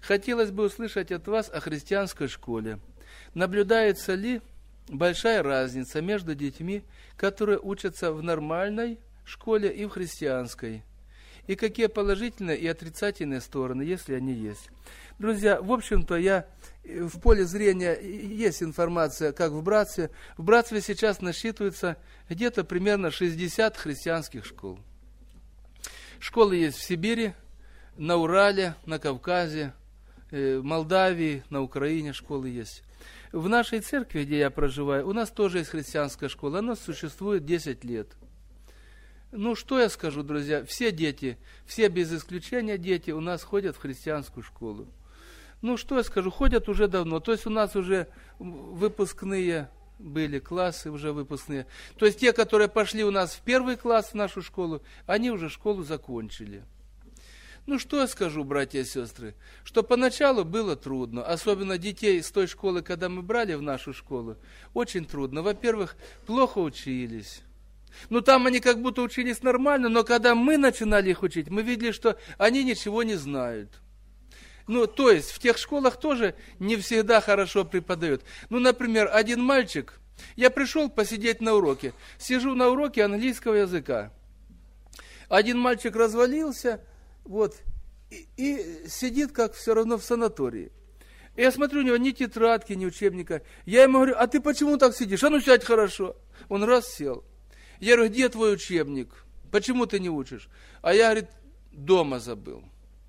Хотелось бы услышать от вас о христианской школе. Наблюдается ли большая разница между детьми, которые учатся в нормальной школе и в христианской? И какие положительные и отрицательные стороны, если они есть? Друзья, в общем-то, в поле зрения есть информация, как в братстве. В братстве сейчас насчитывается где-то примерно 60 христианских школ. Школы есть в Сибири, на Урале, на Кавказе, в Молдавии, на Украине школы есть. В нашей церкви, где я проживаю, у нас тоже есть христианская школа. Она существует 10 лет. Ну, что я скажу, друзья? Все дети, все без исключения дети у нас ходят в христианскую школу. Ну, что я скажу? Ходят уже давно. То есть у нас уже выпускные были, классы уже выпускные. То есть те, которые пошли у нас в первый класс в нашу школу, они уже школу закончили. Ну, что я скажу, братья и сестры? Что поначалу было трудно, особенно детей с той школы, когда мы брали в нашу школу, очень трудно. Во-первых, плохо учились. Ну, там они как будто учились нормально, но когда мы начинали их учить, мы видели, что они ничего не знают. Ну, то есть, в тех школах тоже не всегда хорошо преподают. Ну, например, один мальчик, я пришел посидеть на уроке, сижу на уроке английского языка. Один мальчик развалился, вот, и сидит как все равно в санатории. И я смотрю, у него ни тетрадки, ни учебника. Я ему говорю, а ты почему так сидишь? А ну сядь хорошо. Он раз сел. Я говорю, где твой учебник? Почему ты не учишь? А я, говорит, дома забыл.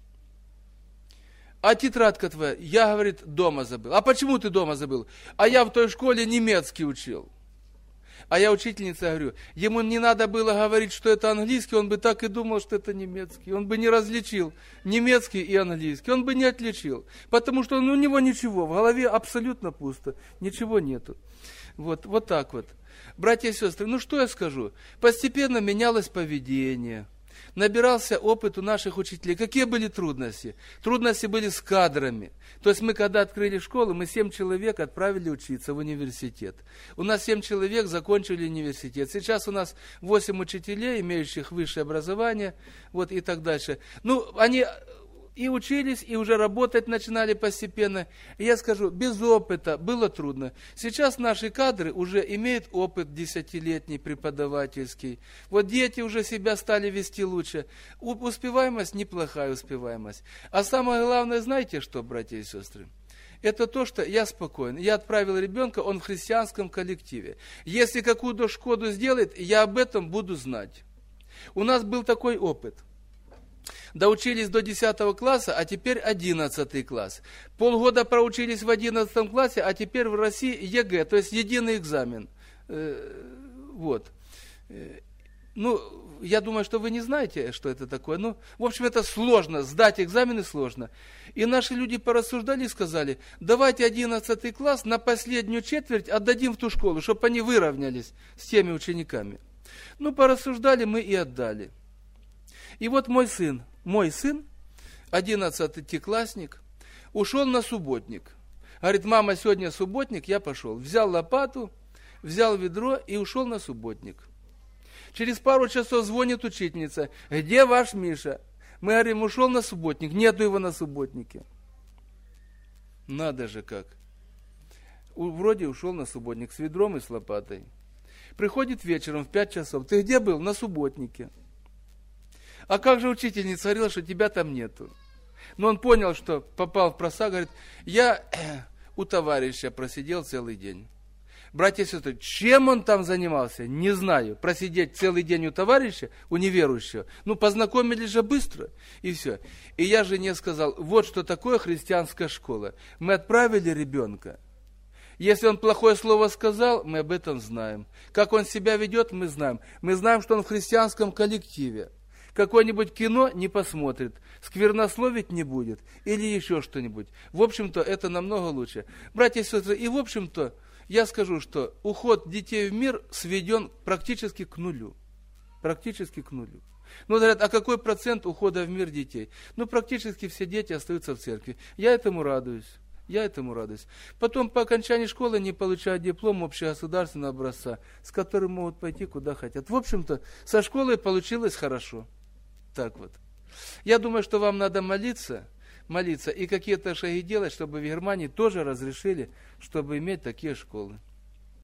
А тетрадка твоя? Я, говорит, дома забыл. А почему ты дома забыл? А я в той школе немецкий учил. А я учительница говорю, ему не надо было говорить, что это английский, он бы так и думал, что это немецкий. Он бы не различил немецкий и английский, он бы не отличил. Потому что у него ничего, в голове абсолютно пусто, ничего нету. Вот так вот. Братья и сестры, ну что я скажу? Постепенно менялось поведение. Набирался опыт у наших учителей. Какие были трудности? Трудности были с кадрами. То есть мы, когда открыли школу, мы 7 человек отправили учиться в университет. У нас 7 человек закончили университет. Сейчас у нас 8 учителей, имеющих высшее образование, вот и так дальше. Ну, они и учились, и уже работать начинали постепенно. И я скажу, без опыта было трудно. Сейчас наши кадры уже имеют опыт 10-летний преподавательский. Вот дети уже себя стали вести лучше. Успеваемость неплохая успеваемость. А самое главное, знаете что, братья и сестры? Это то, что я спокоен. Я отправил ребенка, он в христианском коллективе. Если какую-то шкоду сделает, я об этом буду знать. У нас был такой опыт. Доучились до 10 класса, а теперь 11 класс. Полгода проучились в 11 классе, а теперь в России ЕГЭ, то есть единый экзамен. Вот. Ну, я думаю, что вы не знаете, что это такое. Ну, в общем, это сложно, сдать экзамены сложно. И наши люди порассуждали и сказали, давайте 11 класс на последнюю четверть отдадим в ту школу, чтобы они выровнялись с теми учениками. Ну, порассуждали мы и отдали. И вот мой сын, 11-классник, ушел на субботник. Говорит, мама, сегодня субботник, я пошел. Взял лопату, взял ведро и ушел на субботник. Через пару часов звонит учительница, где ваш Миша? Мы говорим, ушел на субботник, нету его на субботнике. Надо же как. Вроде ушел на субботник с ведром и с лопатой. Приходит вечером в 5 часов, ты где был? На субботнике. А как же учительница говорила, что тебя там нету? Но он понял, что попал в просак, говорит, я у товарища просидел целый день. Братья и сестры, чем он там занимался, не знаю. Просидеть целый день у товарища, у неверующего. Ну, познакомились же быстро, и все. И я жене сказал, вот что такое христианская школа. Мы отправили ребенка. Если он плохое слово сказал, мы об этом знаем. Как он себя ведет, мы знаем. Мы знаем, что он в христианском коллективе. Какое-нибудь кино не посмотрит, сквернословить не будет, или еще что-нибудь. В общем-то, это намного лучше. Братья и сестры, и в общем-то, я скажу, что уход детей в мир сведен практически к нулю. Практически к нулю. Ну, говорят, а какой процент ухода в мир детей? Ну, практически все дети остаются в церкви. Я этому радуюсь. Потом по окончании школы они получают диплом общегосударственного образца, с которым могут пойти куда хотят. В общем-то, со школой получилось хорошо. Так вот. Я думаю, что вам надо молиться, молиться и какие-то шаги делать, чтобы в Германии тоже разрешили, чтобы иметь такие школы.